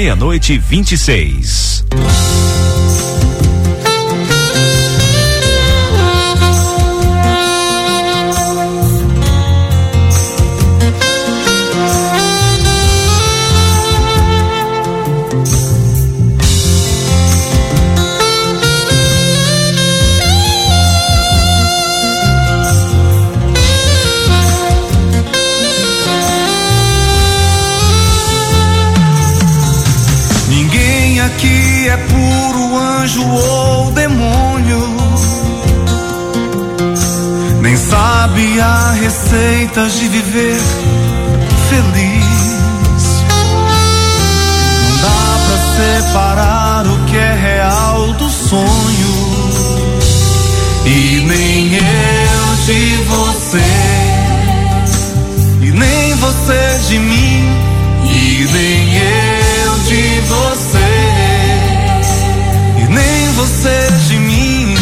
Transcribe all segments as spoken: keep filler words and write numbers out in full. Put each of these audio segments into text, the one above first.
meia-noite e vinte e seis. Que é puro anjo ou demônio, nem sabe a receita de viver feliz. Não dá pra separar o que é real do sonho, e nem eu de você, e nem você de mim, e nem eu de você, você de mim.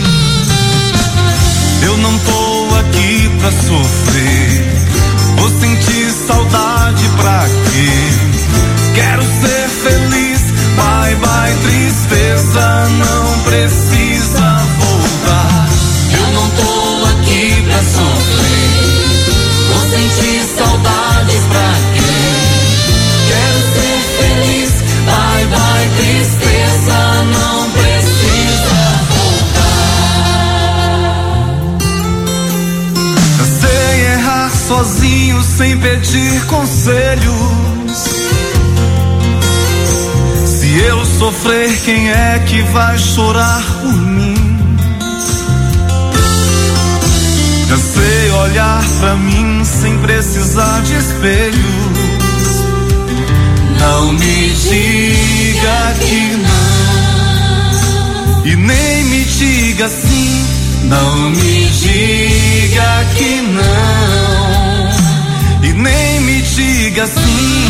Eu não tô aqui pra sofrer, vou sentir saudade pra quê? Quero ser feliz, bye bye tristeza, não precisa voltar. Eu não tô aqui pra sofrer, vou sentir saudade pra quê? Quero ser feliz, bye bye tristeza, não precisa. Sozinho sem pedir conselhos. Se eu sofrer, quem é que vai chorar por mim? Já sei olhar pra mim sem precisar de espelhos. Não me diga que não, e nem me diga sim. Não me diga que não, e nem me diga sim.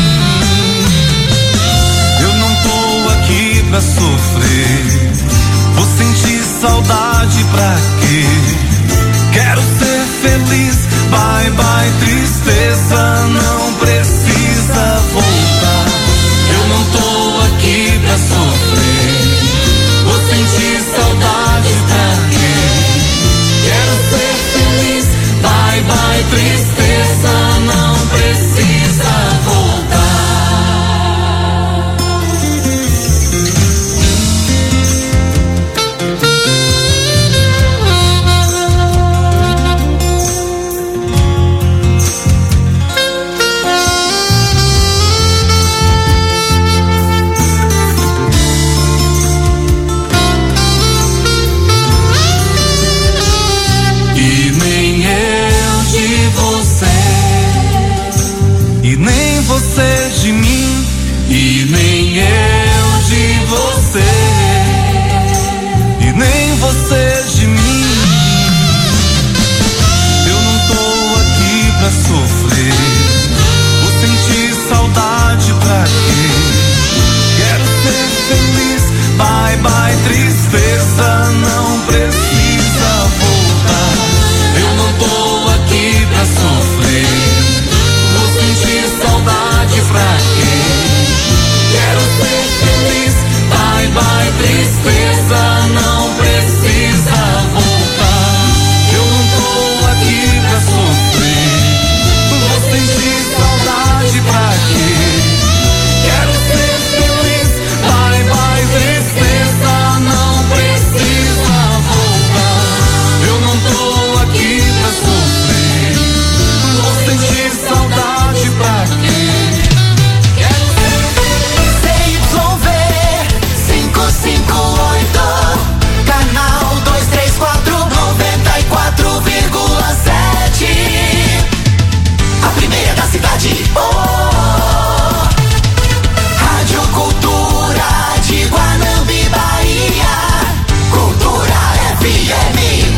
Eu não tô aqui pra sofrer, vou sentir saudade pra quê? Quero ser feliz, bye bye tristeza, não precisa voltar. Eu não tô aqui pra sofrer, vou sentir saudade pra quê? Quero ser feliz, bye bye tristeza, não precisa voltar. Você de mim, e nem eu de você, e nem você de mim. Eu não tô aqui pra sofrer, vou sentir saudade pra quê? Quero ser feliz, bye bye tristeza, não precisa voltar. Eu não tô aqui pra sofrer, vou sentir saudade pra quê? Quero ser feliz, bye bye tristeza, não precisa voltar. Eu não tô aqui pra sofrer, vou sentir saudade pra quê? Quero ser feliz, bye bye tristeza, não precisa voltar. Eu não tô aqui pra sofrer, vou sentir saudade pra quê? cinco oito, canal dois três quatro, noventa e quatro vírgula sete. A primeira da cidade. Oh, Rádio Cultura de Guanambi, Bahia. Cultura F M.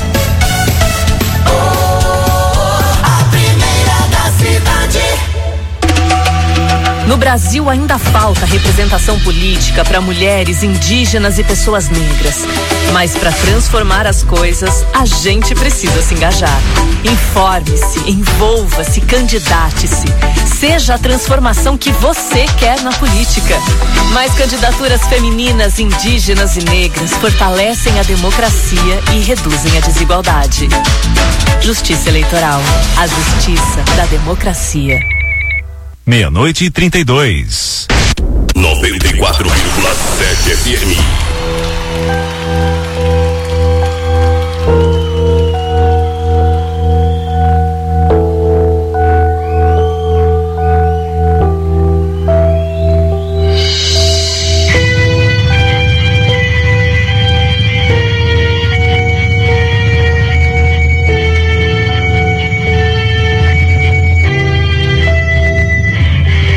Oh, a primeira da cidade. No Brasil ainda falta representação política para mulheres, indígenas e pessoas negras. Mas para transformar as coisas, a gente precisa se engajar. Informe-se, envolva-se, candidate-se. Seja a transformação que você quer na política. Mais candidaturas femininas, indígenas e negras fortalecem a democracia e reduzem a desigualdade. Justiça Eleitoral. A justiça da democracia. Meia-noite e trinta e dois. noventa e quatro vírgula sete F M.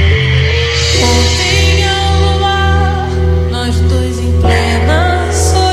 Nós dois em plena solidão.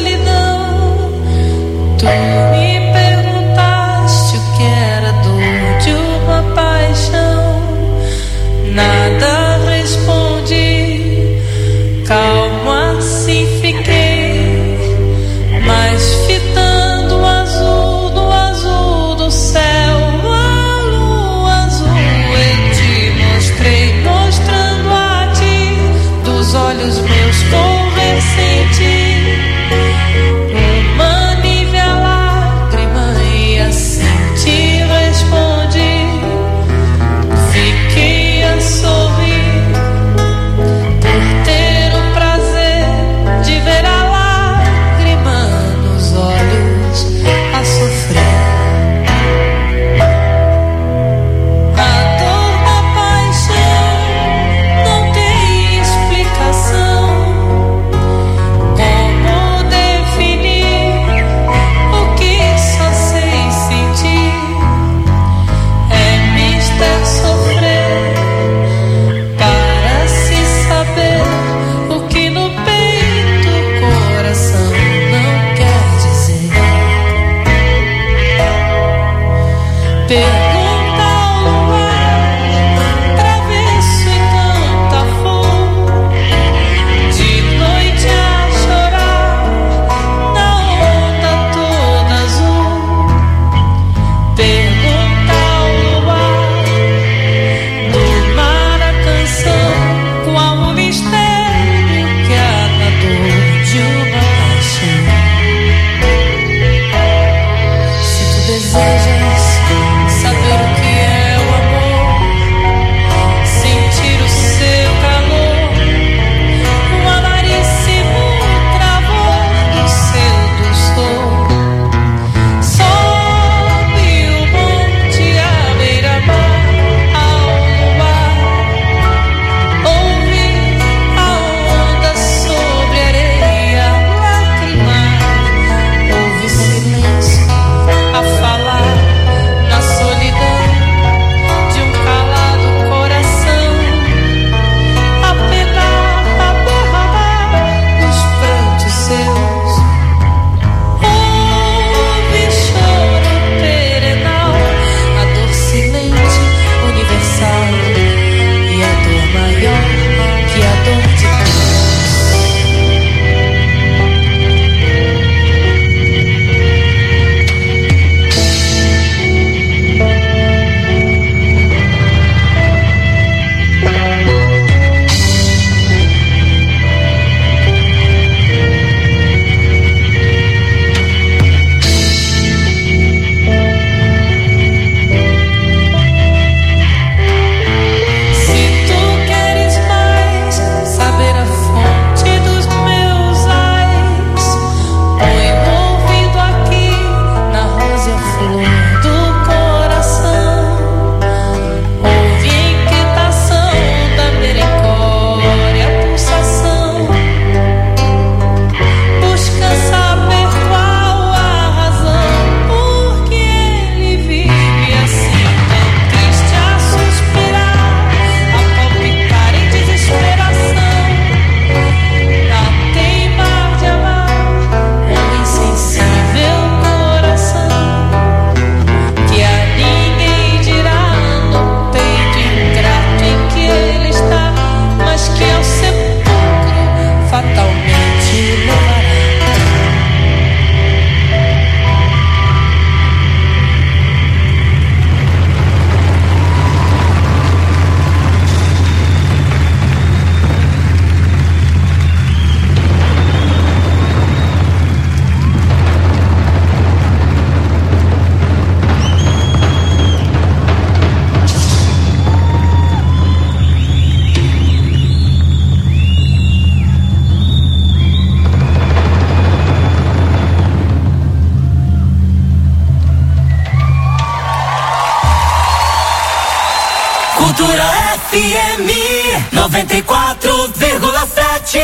Cultura F M noventa e quatro vírgula sete.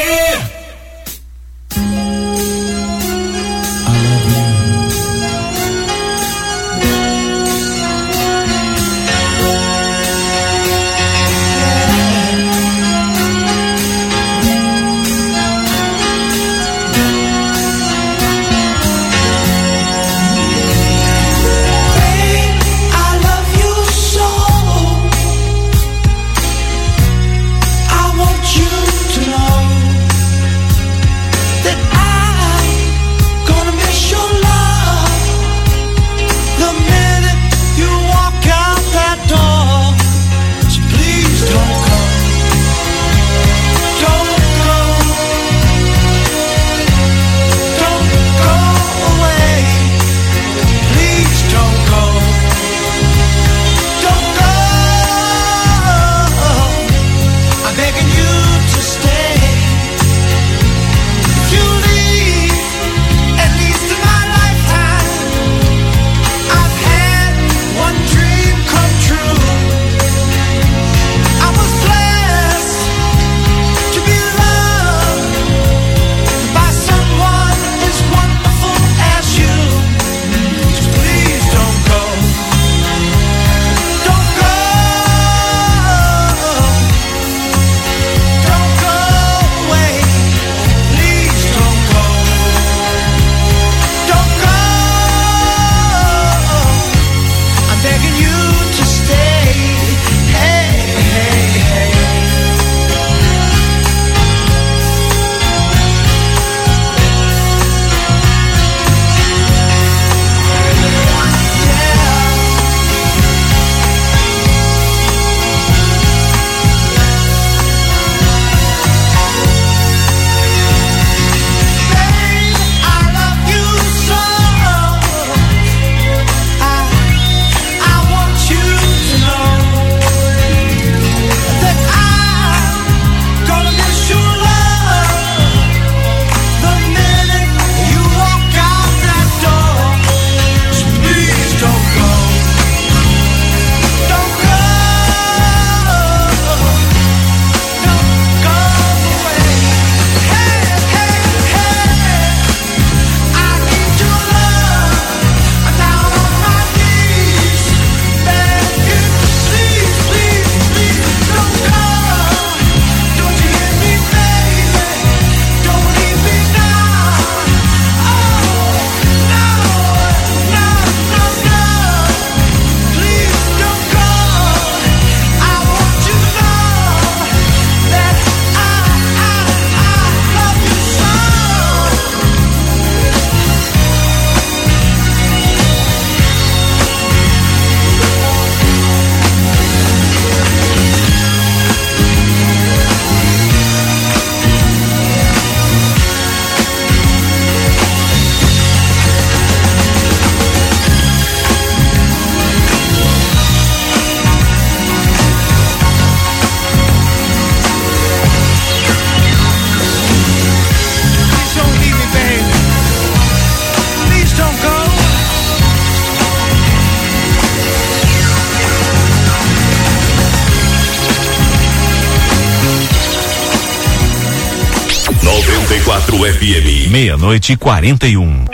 noventa e quatro F M. Meia-noite e quarenta e um.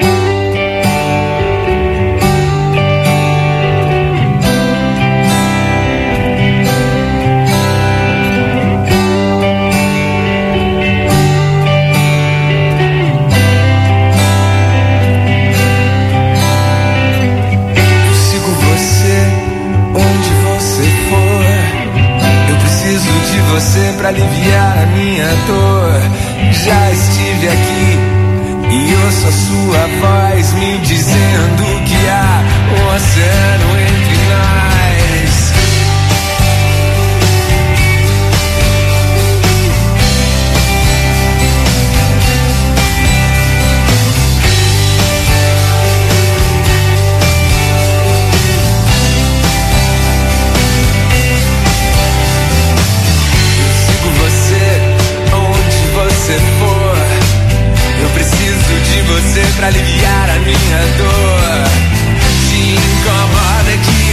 Pra aliviar a minha dor, já estive aqui e ouço a sua voz me dizendo que há um oceano entre nós. Pra aliviar a minha dor, te incomoda que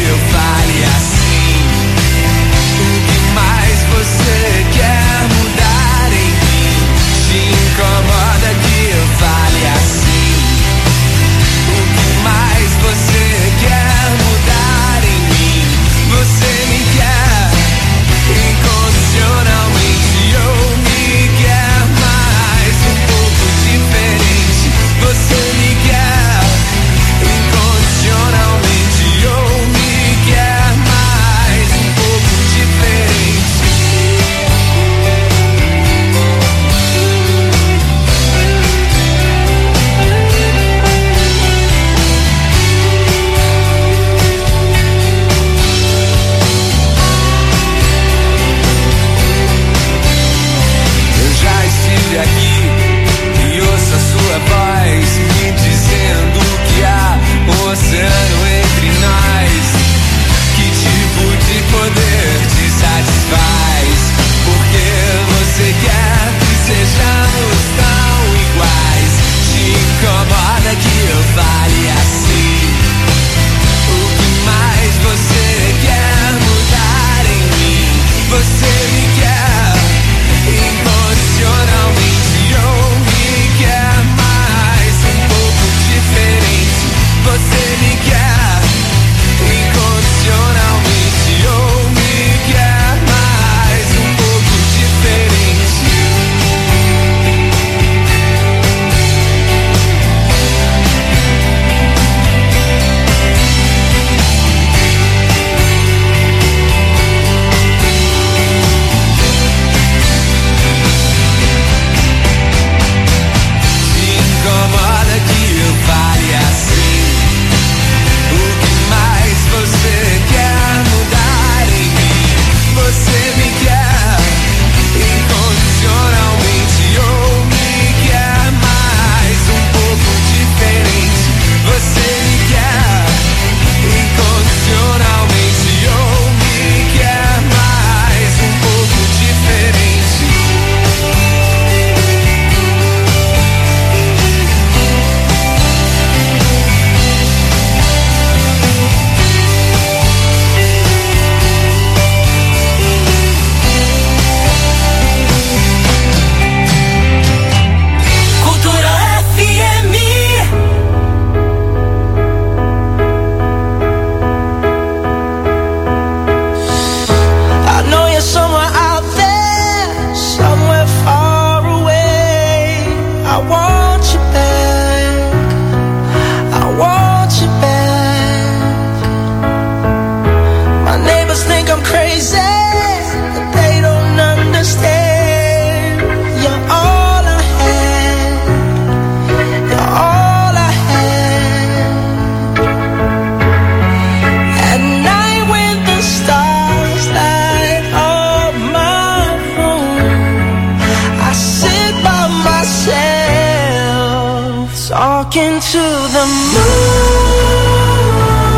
Talking to the moon,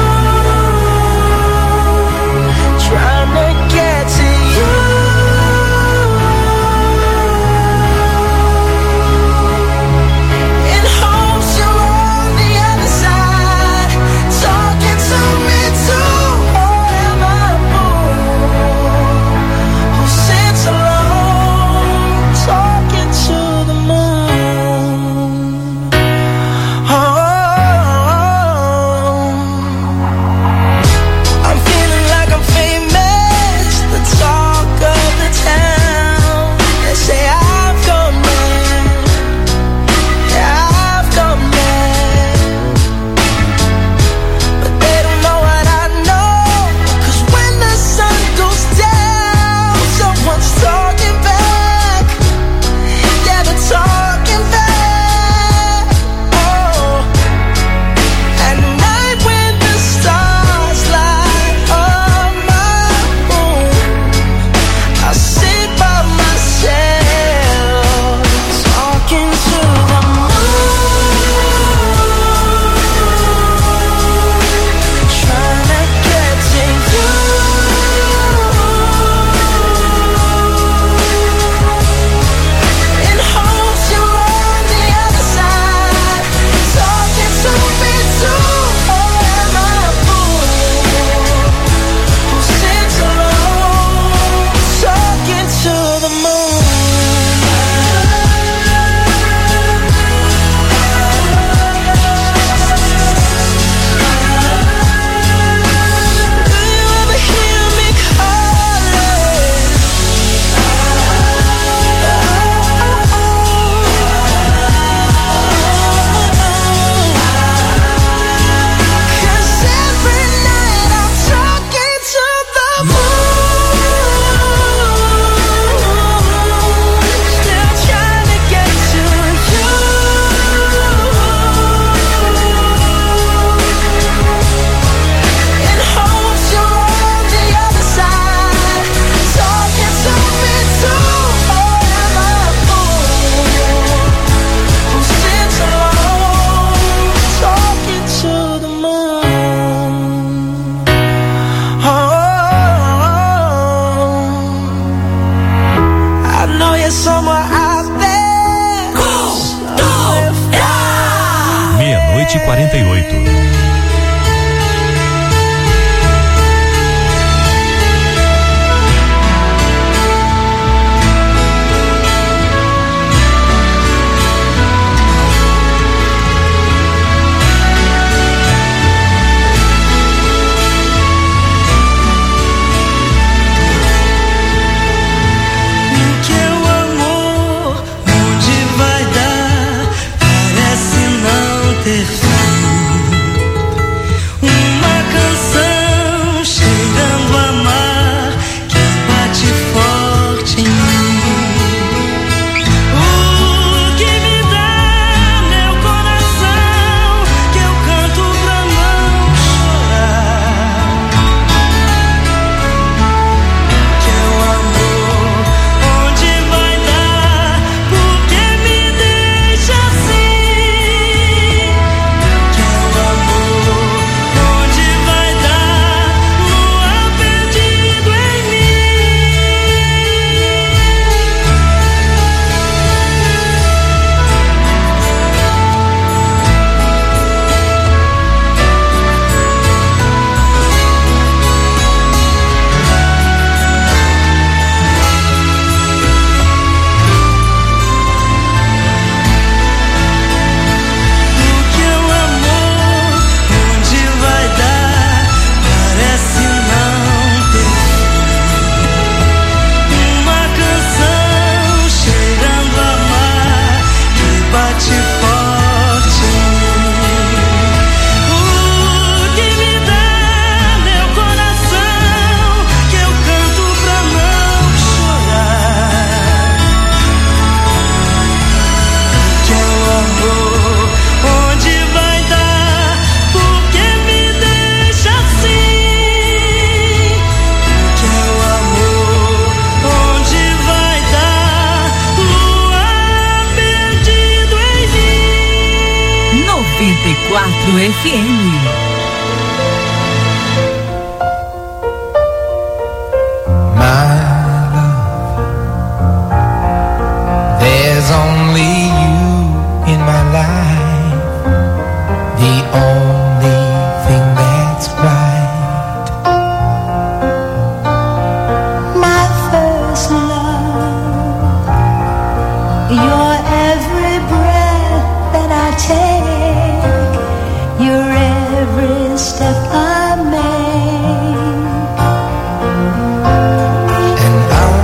trying to get to you. In hopes you're on the other side, talking to me too. Or am I a fool who sits alone, talking to the moon? Oh, quatro F M. There's only you in my life, the only thing that's right. My first love, your every breath that I take, your every step I make. And I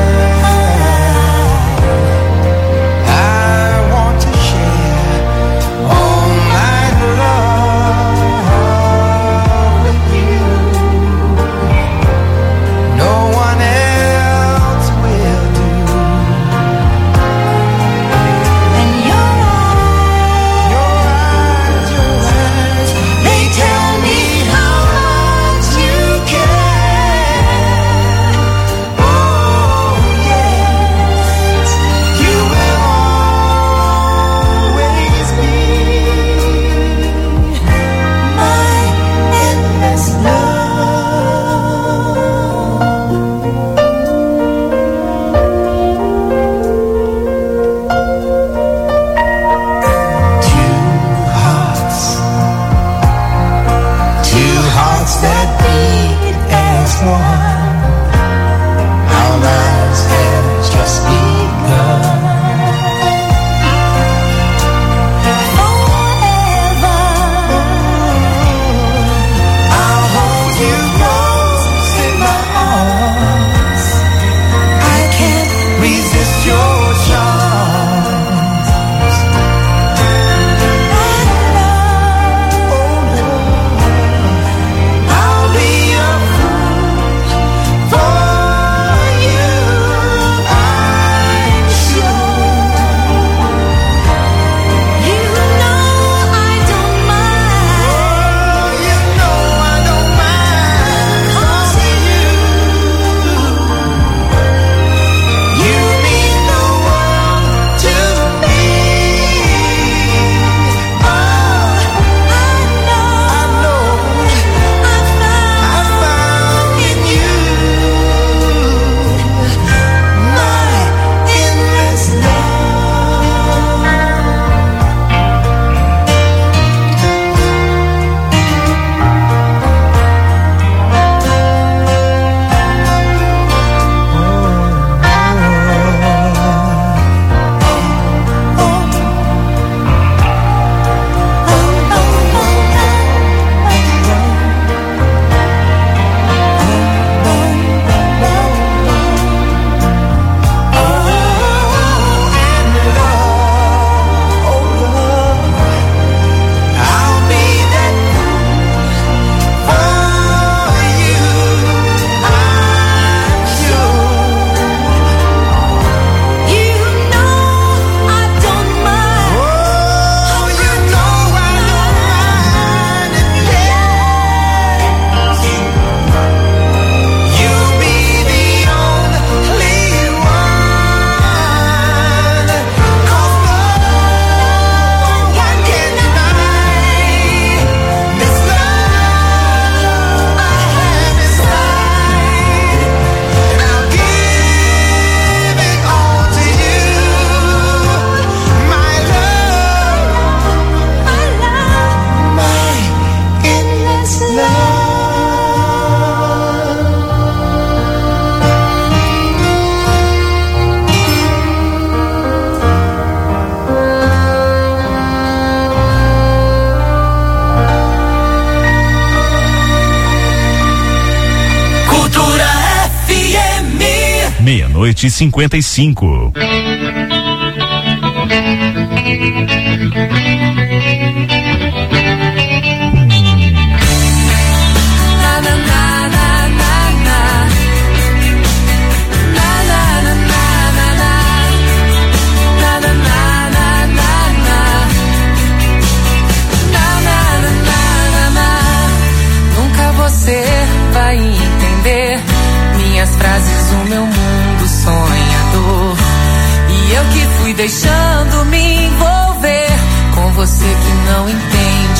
Meia-noite e cinquenta e cinco. Nunca você vai entender minhas frases, o meu mundo sonhador. E eu que fui deixando me envolver com você que não entende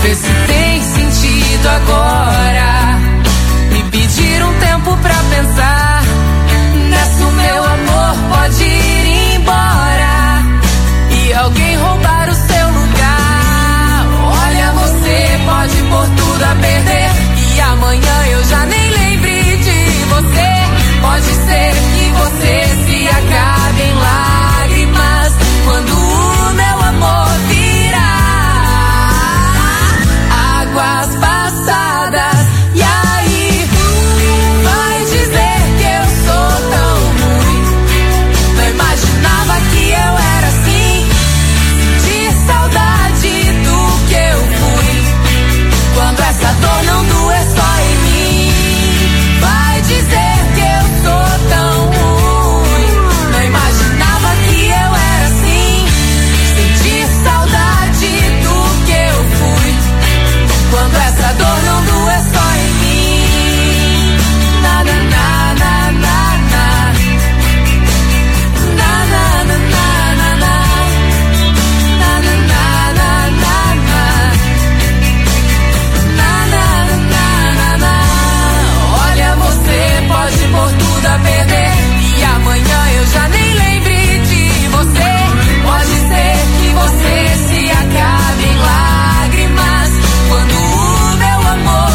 Vê se tem sentido agora. Me pedir um tempo pra pensar. Nessa o meu amor pode ir embora e alguém roubar o seu lugar. Olha, você pode pôr tudo a perder e amanhã eu já nem lembre de você. Pode ser que você se acabe em lágrimas quando o meu amor virar águas passadas. E aí vai dizer que eu sou tão ruim. Não imaginava que eu era assim. Sentir saudade do que eu fui. Quando essa dor não doer só em mim. Vai dizer que eu sou tão ruim. Não imaginava que eu era assim. Sentir saudade do que eu fui. Quando essa dor não doer só em mim. Na na na na na na. Na na na na na na. Na na na na na na. Na na na na na. Olha, você pode pôr tudo a perder e amanhã eu já nem lembre de você. Pode ser que você se acabe em lágrimas quando o meu amor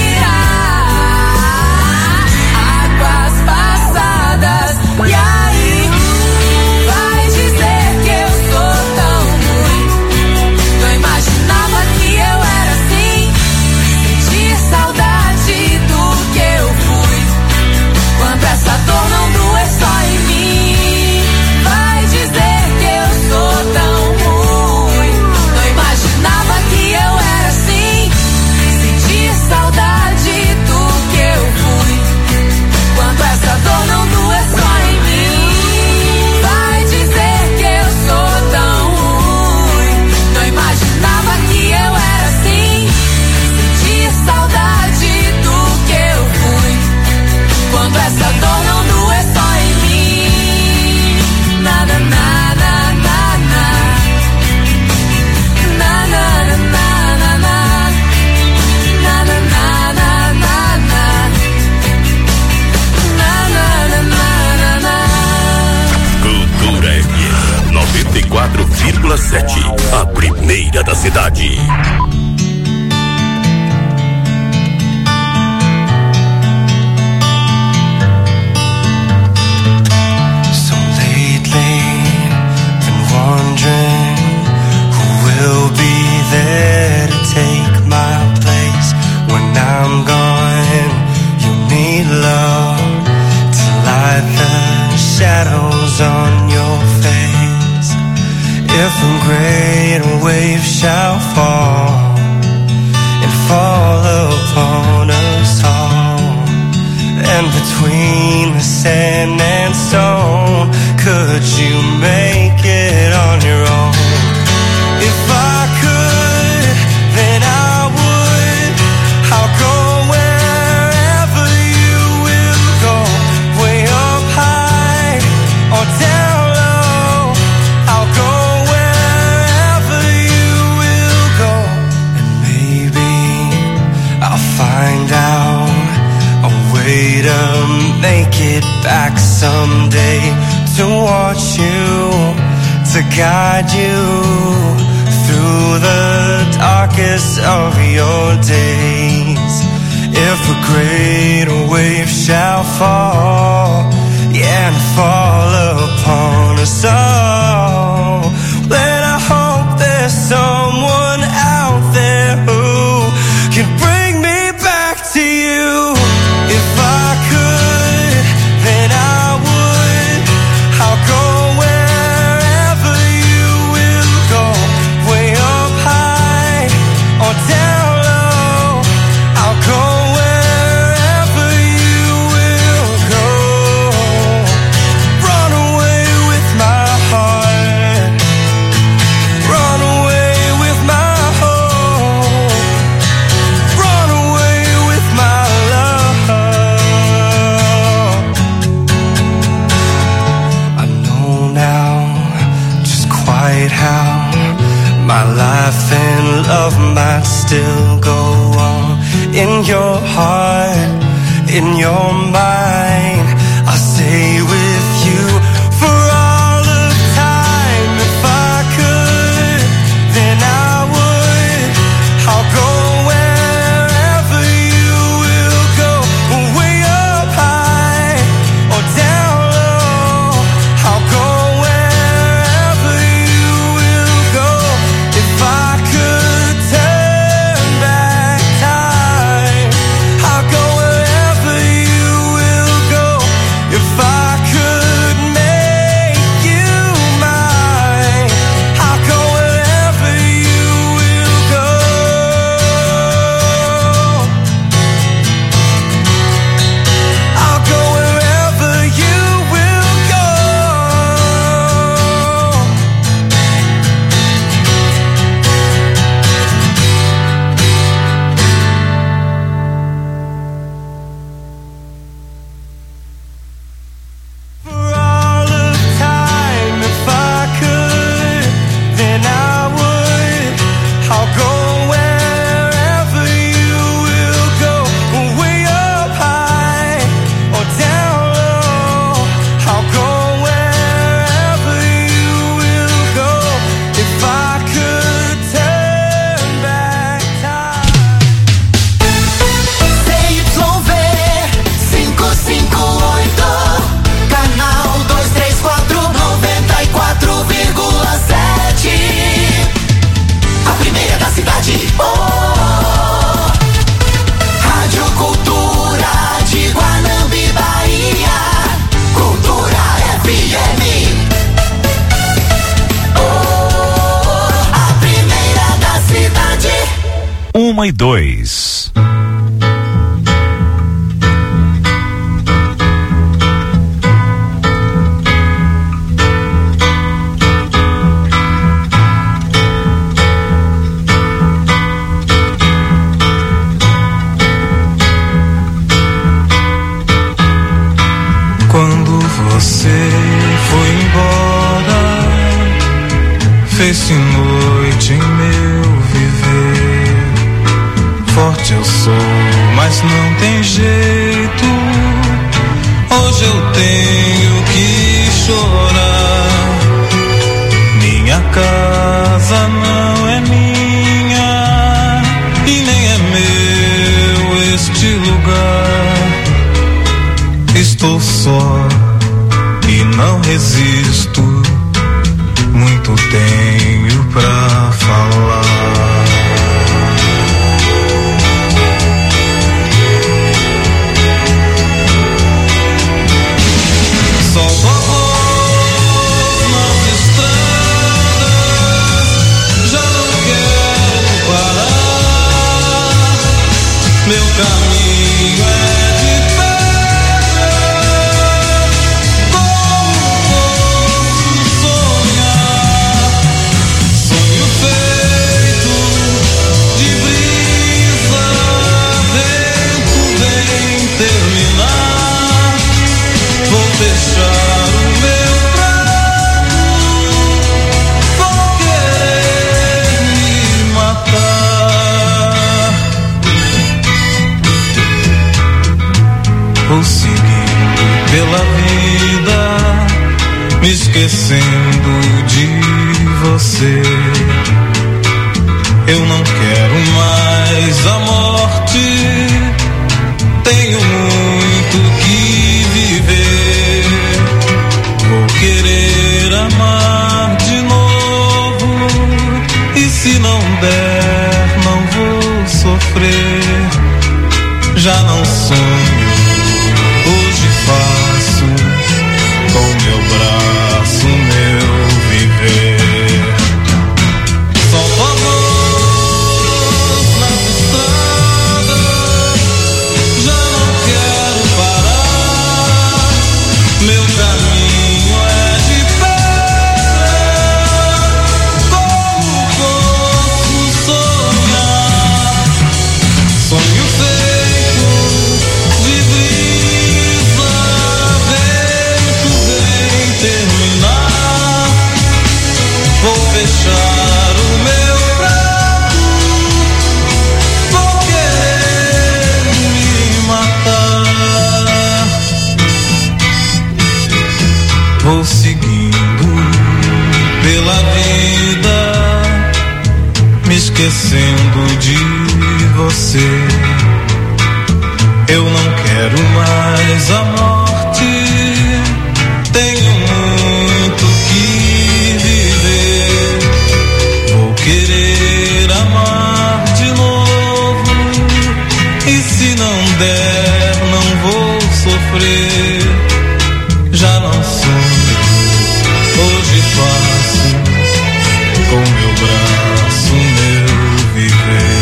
virar águas passadas. E aí vai dizer que eu sou tão ruim. Não imaginava que eu era assim. Sentir saudade do que eu fui. Quando essa dor não doer só em mim. Vai dizer que eu sou tão ruim. Não imaginava que eu era assim. Sentir saudade do que eu fui. Quando essa dor não doer só em mim. Vai dizer que eu sou tão ruim. Não imaginava que eu era assim. Sentir saudade do que eu fui. Quando essa dor não doer só em mim. Na na na na na na. Na na na na na na. Na na na na na na. Na na na na na na. Cultura F M noventa e quatro vírgula sete, a primeira da cidade. So lately, been wondering who will be there to take my place when I'm gone. You need love to light the shadows on your face. If a great wave shall fall and fall upon us all, and between the sand and stone, could you make it on your own? If I could, then I would. I'll go wherever you will go, way up high or down low. I'll go wherever you will go, and maybe I'll find out a way to make it back someday, to watch you, to guide you through the darkest of your days. If a great wave shall fall, yeah, and fall upon us all, then I hope there's someone out there who can bring me back to you. If I could, then I would. I'll go wherever you will go, way up high or down low. I'll go wherever you will go. Run away with my heart. in your mind. I stay with you for all of time. If I could, then I would. I'll go wherever you will go, way up high or down low. I'll go wherever you will go. If I could turn back time, I'll go wherever you will go. If I could make you mine, I'll go wherever you will go. I'll go wherever you will go. For all of time, if I could, then I would. I'll go wherever you will go, way up high or down low. I'll go wherever you will go. If I could turn back time. C Y V cinco cinco oito, canal dois três quatro, noventa e quatro vírgula sete. A primeira da cidade. Oh, Rádio Cultura de Guanambi, Bahia. Cultura F M. Oh, a primeira da cidade. Uma e dois. Quando você foi embora, fez-se noite em meu viver. Forte eu sou, mas não tem jeito. Hoje eu tenho que chorar. Minha casa não é minha e nem é meu este lugar. Estou só e não resisto. Muito tenho pra falar. Solto a voz nas estradas, já não quero parar. Meu caminho é de pedra. Como posso sonhar? Sonho feito de brisa, vento vem terminar. Vou fechar o meu prato, vou querer me matar. Vou seguindo pela vida, me esquecendo de você. Eu não quero mais a morte, tenho muito que viver. Vou querer amar de novo, e se não der, não vou sofrer. Já não sonho, hoje faço com meu braço meu viver. Solto a voz nas estradas, já não quero vou seguindo pela vida, me esquecendo de você. Eu não quero mais a morte, tenho muito que viver. Vou querer amar de novo, e se não der, não vou sofrer. Já não sonho, hoje faço com meu braço meu viver.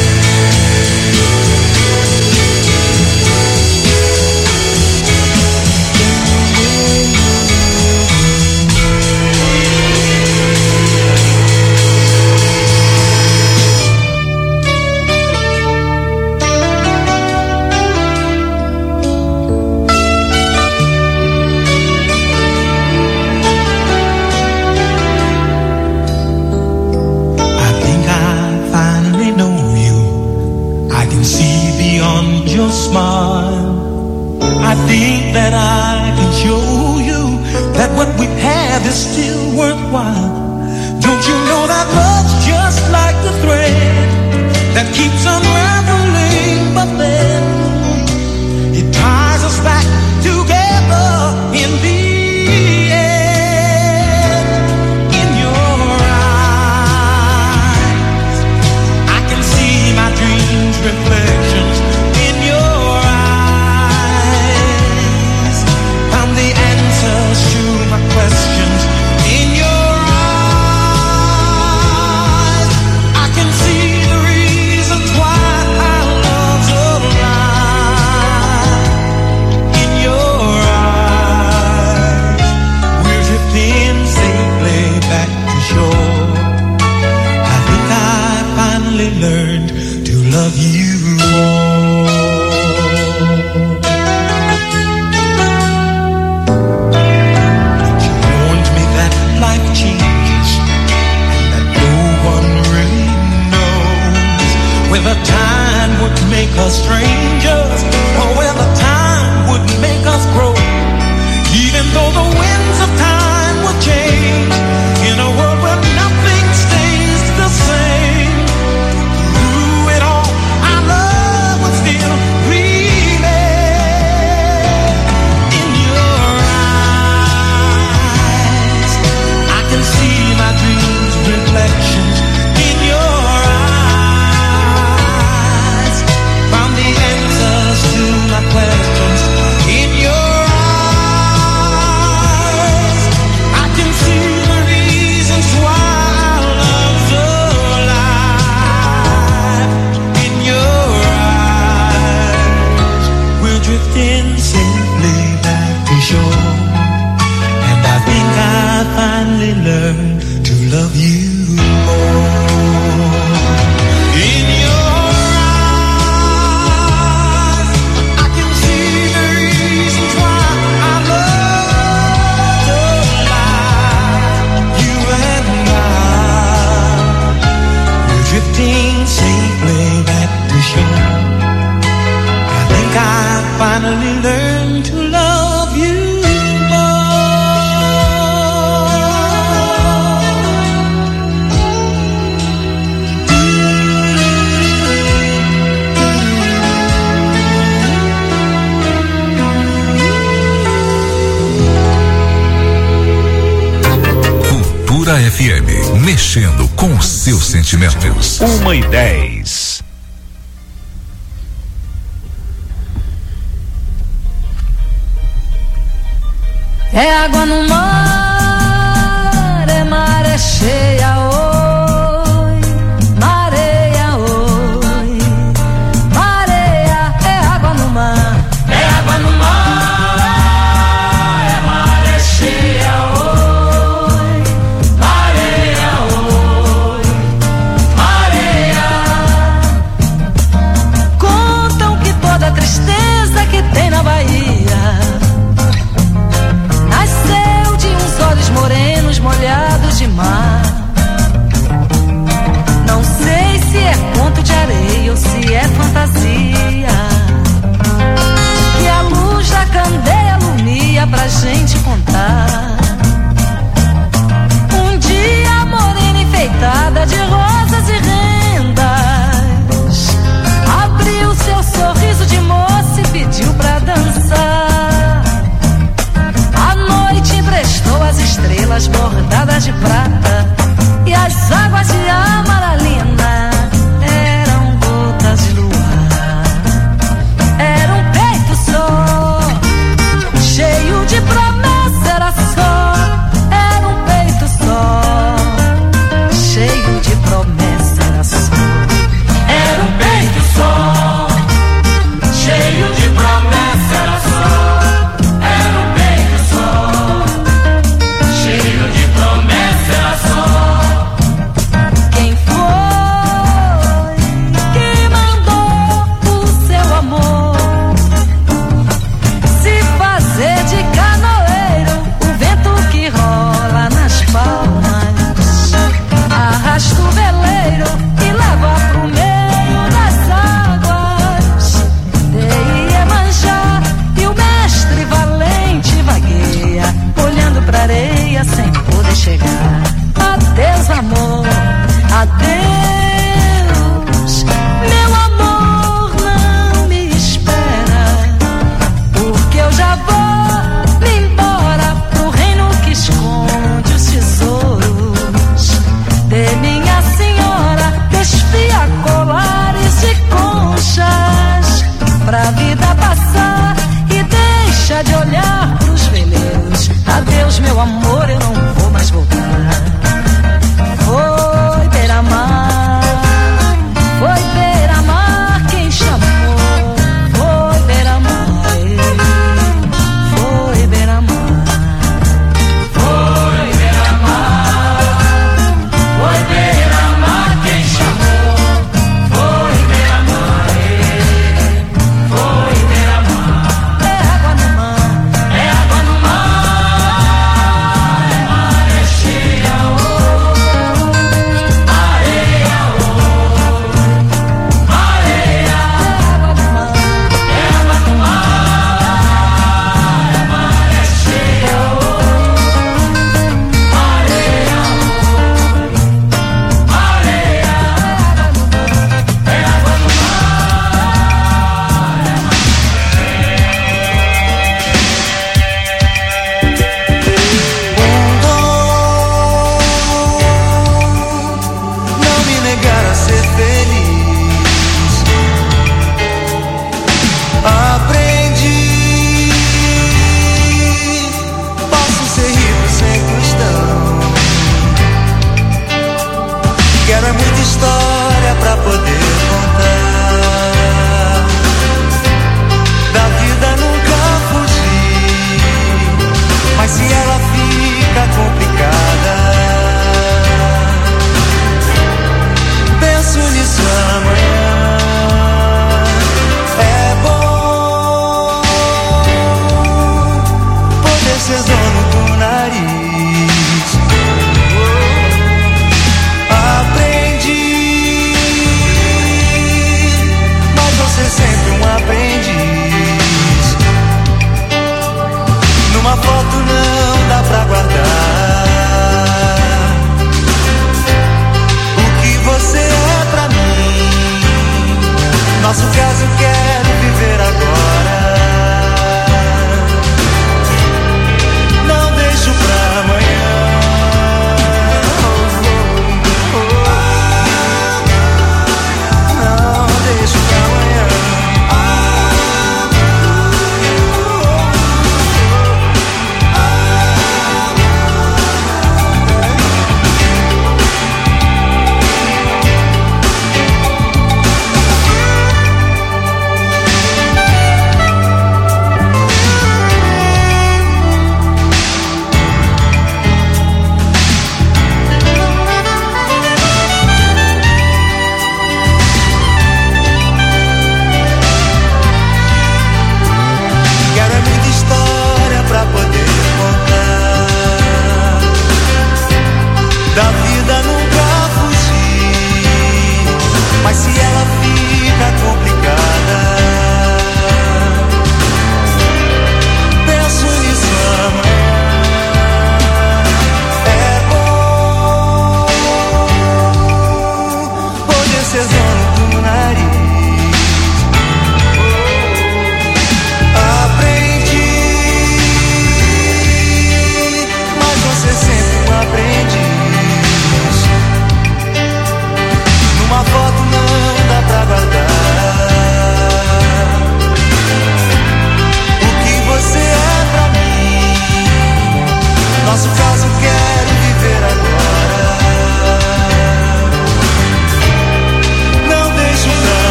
Your smile, I think that I can show you that what we have is still worthwhile. Don't you know that love's just like the thread that keeps unraveling, but then it ties us back together in the end. In your eyes, I can see my dreams' reflections. Questions in your eyes, I can see the reasons why our love's alive. In your eyes, we're drifting safely back to shore. I think I finally learned to love you more. Life changes, and that no one really knows whether time would make us strangers or whether time would make us grow. Even though the winds of time will change in a world where nothing stays the same, through it all our love will still remain. In your eyes, I can see my dreams' reflections. In your eyes, found the answers to my questions. In your eyes, I can see the reasons why our love's alive. In your eyes, we're drifting safely back to shore. And I think I finally learned to love you more. In your eyes, I can see the reasons why I love alive. You and I, we're drifting safely back to shore. I think I finally learned to love you. F M, mexendo com os seus sentimentos. Uma e dez. É água no mar, é maré cheia, oi, mareia, oi, mareia, é água no mar, é água no mar, é maré cheia, oi, mareia, oi, mareia. Contam que toda tristeza que tem na Bahia nasceu de um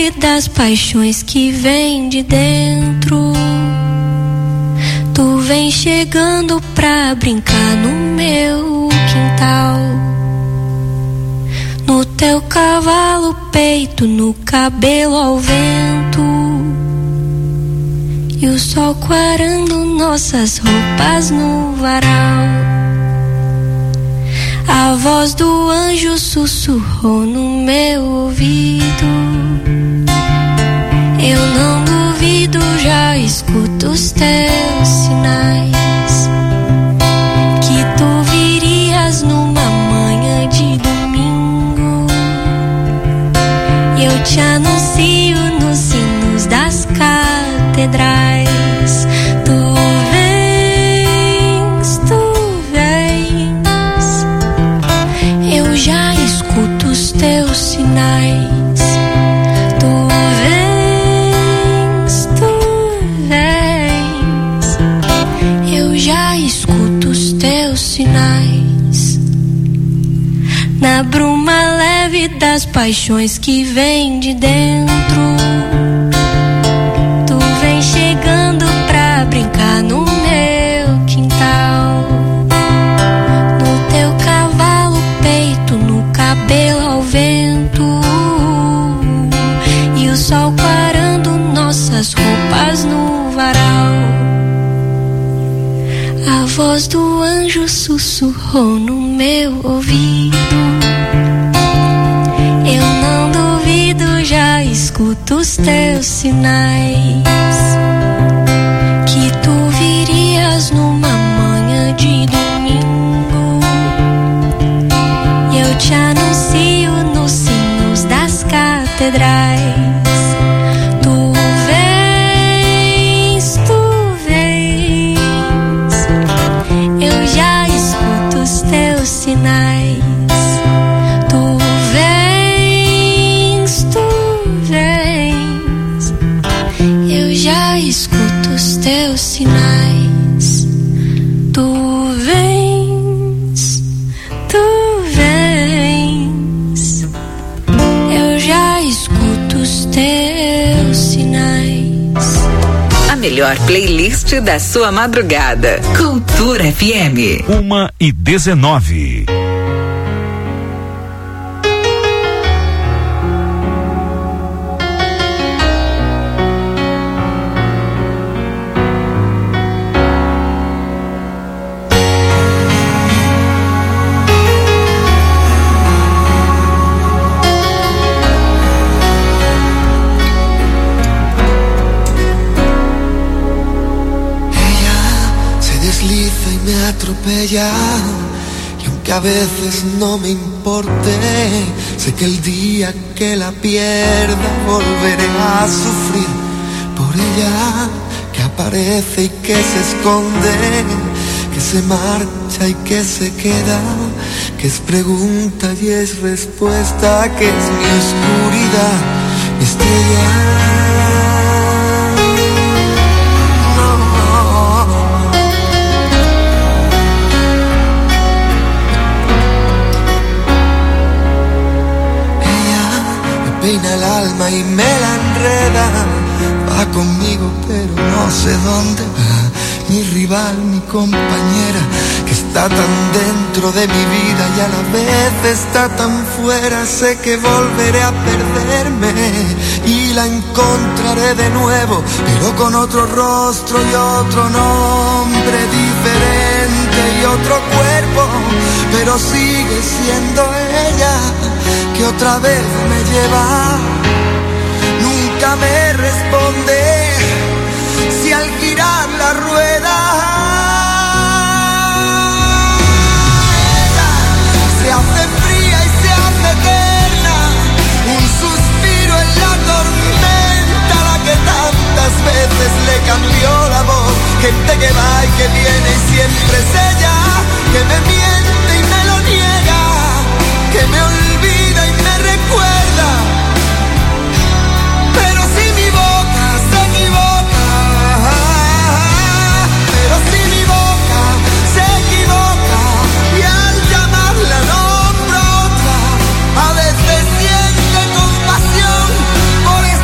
leve das paixões que vem de dentro. Tu vem chegando pra brincar no meu quintal. No teu cavalo peito, no cabelo ao vento. E o sol quarando nossas roupas no varal. A voz do anjo sussurrou no meu ouvido. Eu não duvido, já escuto os teus sinais. Que tu virias numa manhã de domingo. Eu te anuncio nos sinos das catedrais. Tu vens, tu vens. Eu já escuto os teus sinais. Tu vens, tu vens. Eu já escuto os teus sinais. Na bruma leve das paixões que vem de dentro. Tu vem chegando pra brincar no meu quintal. No teu cavalo peito, no cabelo ao vento. E o sol quarando nossas roupas no varal. A voz do anjo sussurrou no meu ouvido. Eu não duvido, já escuto os teus sinais. Que tu virias numa manhã de domingo. E eu te anuncio nos sinos das catedrais. Tu vens, tu vens. Eu já escuto os teus sinais. Tu vens, tu vens. Eu já escuto os teus sinais. Tu vens, tu vens. Eu já escuto os teus sinais. A melhor playlist da sua madrugada. Cultura F M. Uma e dezenove. Atropella, y aunque a veces no me importe, sé que el día que la pierda volveré a sufrir por ella, que aparece y que se esconde, que se marcha y que se queda, que es pregunta y es respuesta, que es mi oscuridad, mi estrella. Peina el alma y me la enreda, va conmigo pero no sé dónde va, mi rival, mi compañera, que está tan dentro de mi vida y a la vez está tan fuera, sé que volveré a perderme y la encontraré de nuevo, pero con otro rostro y otro nombre diferente y otro cuerpo, pero sigue siendo ella, que otra vez me lleva, nunca me responde, si al girar la rueda ella se hace fría y se hace eterna, un suspiro en la tormenta, la que tantas veces le cambió la voz, gente que va y que viene y siempre es ella, que me miente y me lo niega, que me olvida y me recuerda, pero si mi boca se equivoca, pero si mi boca se equivoca, y al llamarla nombro a otra, a veces siente compasión por esa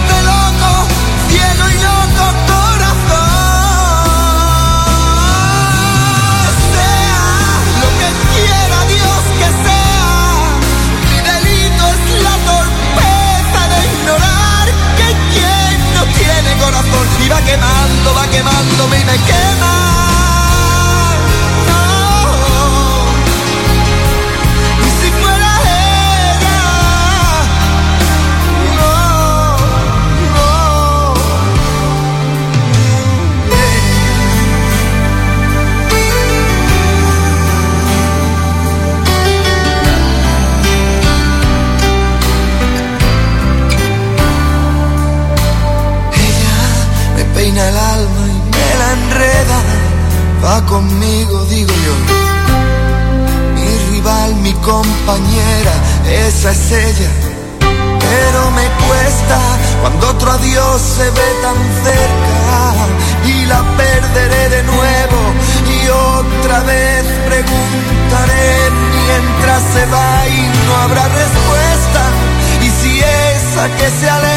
compañera, esa es ella. Pero me cuesta cuando otro adiós se ve tan cerca y la perderé de nuevo y otra vez preguntaré mientras se va y no habrá respuesta. Y si esa que se aleja